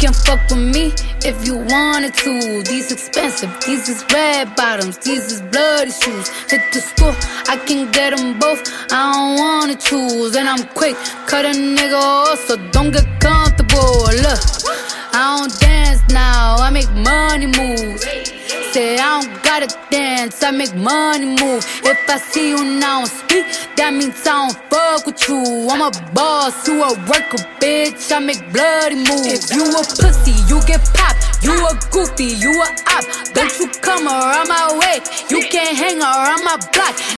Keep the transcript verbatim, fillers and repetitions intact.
can fuck with me if you wanted to. These expensive, these is red bottoms, these is bloody shoes. Hit the school, I can get them both, I don't wanna choose. And I'm quick, cut a nigga off, so don't get comfortable. Look, I don't dance now, I make money moves. Say I don't gotta dance, I make money move. If I see you now speak, that means I don't fuck with you. I'm a boss, you a worker, bitch, I make bloody moves. If you a pussy, you get popped. You a goofy, you a op. Don't you come around my way, you can't hang around my block.